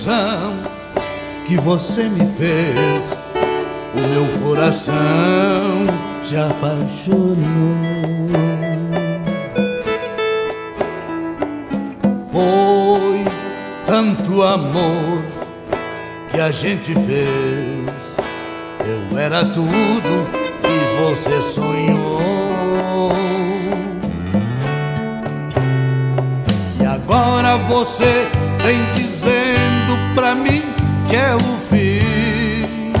ilusão que você me fez, o meu coração se apaixonou. Foi tanto amor que a gente fez, eu era tudo e você sonhou. E agora você vem dizendo pra mim que é o fim,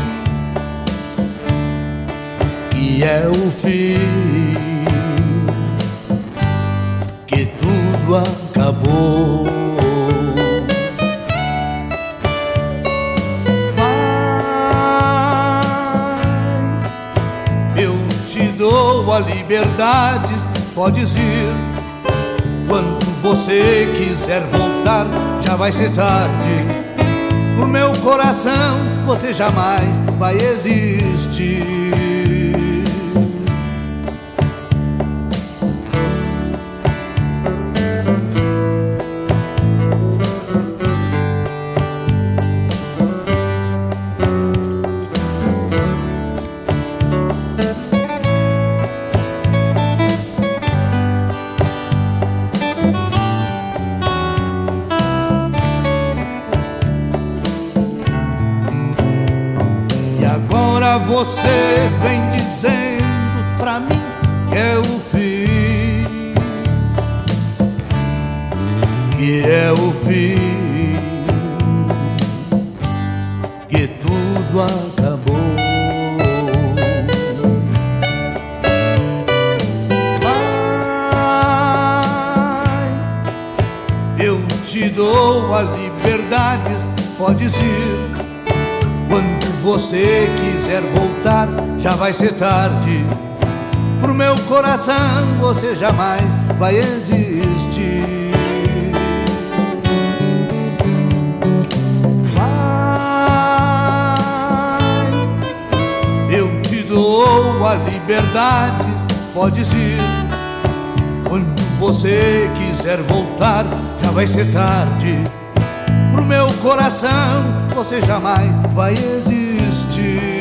que é o fim, que tudo acabou. Eu te dou a liberdade, podes ir. Quando você quiser voltar, já vai ser tarde. Pro meu coração você jamais vai existir. Agora você vem dizendo pra mim que é o fim, que é o fim, que tudo acabou. Vai, eu te dou a liberdade, podes ir. Quando você quiser voltar, já vai ser tarde. Pro meu coração você jamais vai existir. Vai, eu te dou a liberdade, podes ir. Quando você quiser voltar, já vai ser tarde. Pro meu coração você jamais vai existir.